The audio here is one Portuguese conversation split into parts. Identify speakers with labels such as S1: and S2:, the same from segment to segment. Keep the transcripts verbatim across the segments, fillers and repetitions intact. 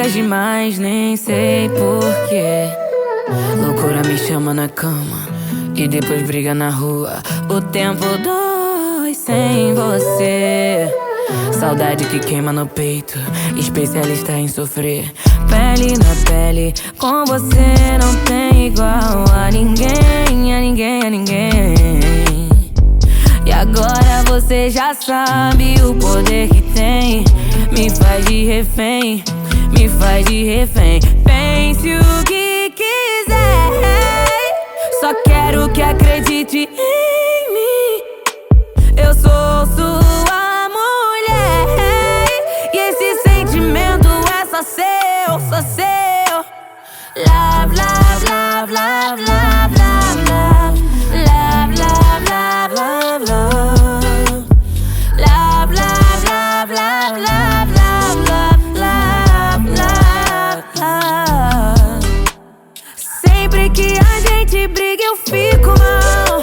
S1: Brigas demais, nem sei porquê. Loucura me chama na cama e depois briga na rua. O tempo dói sem você. Saudade que queima no peito, especialista em sofrer. Pele na pele, com você não tem igual a ninguém, a ninguém, a ninguém. E agora você já sabe o poder que tem. Me faz de refém, me faz de refém. Pense o que quiser, só quero que acredite em mim. Eu sou sua mulher e esse sentimento é só seu, só seu. Love, love, love, love, love, love, love. Love, love, love, love, love. Love, love, love, love, love, love, love, love, love. Sempre que a gente briga eu fico mal,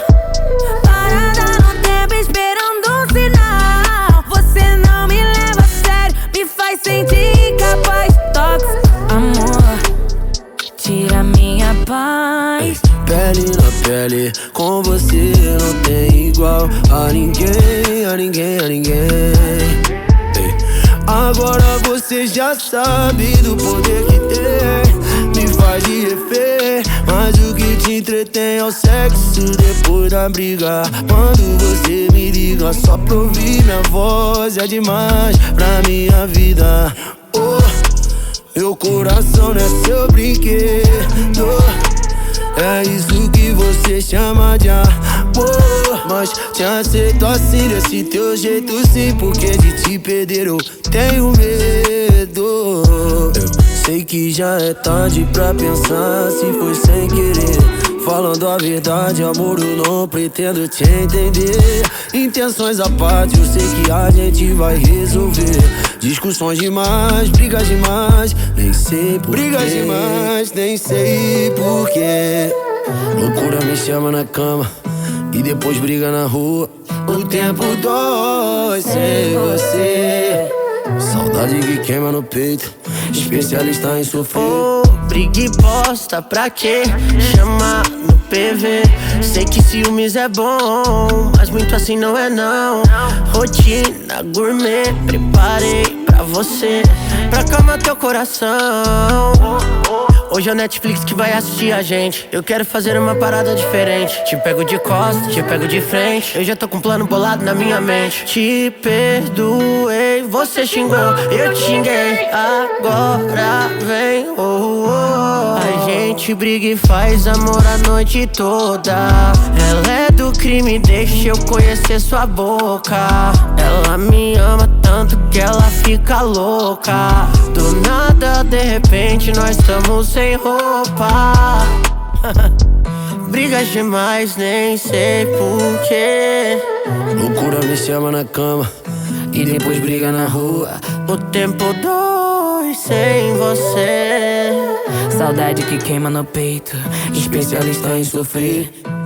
S1: parada no tempo esperando um sinal. Você não me leva a sério, me faz sentir incapaz. Tóxico, amor, tira minha paz.
S2: Pele na pele, com você não tem igual a ninguém, a ninguém, a ninguém. Ei. Agora você já sabe do poder que tem. Me faz de refém, mas o que te entretém é o sexo depois da briga. Quando você me liga só pra ouvir minha voz, é demais pra minha vida. Oh, meu coração não é seu brinquedo, é isso que você chama de amor. Mas te aceito assim, desse teu jeito sim, porque de te perder eu tenho medo. Eu sei que já é tarde pra pensar se foi sem querer. Falando a verdade, amor, eu não pretendo te entender. Intenções à parte, eu sei que a gente vai resolver. Discussões demais, brigas demais, nem sei porquê. Brigas demais, nem sei porquê. Loucura me chama na cama e depois briga na rua. O tempo dói sem você. Saudade que queima no peito, especialista em sofrer.
S3: Oh, briga e bosta, pra quê? Chama no P V. Sei que ciúmes é bom, mas muito assim não é não. Rotina gourmet, preparei pra você, pra acalmar teu coração. Hoje é o Netflix que vai assistir a gente. Eu quero fazer uma parada diferente. Te pego de costas, te pego de frente. Eu já tô com um plano bolado na minha mente. Te perdoei, você xingou, eu te xinguei. Agora vem, oh, oh. A gente briga e faz amor a noite toda. Ela é do crime, deixa eu conhecer sua boca. Ela me ama tanto que ela fica louca. Do nada, de repente, nós estamos sem roupa. Brigas demais, nem sei porquê.
S2: Loucura me chama na cama e depois briga na rua.
S3: O tempo dói sem você.
S1: Saudade que queima no peito, especialista em sofrer.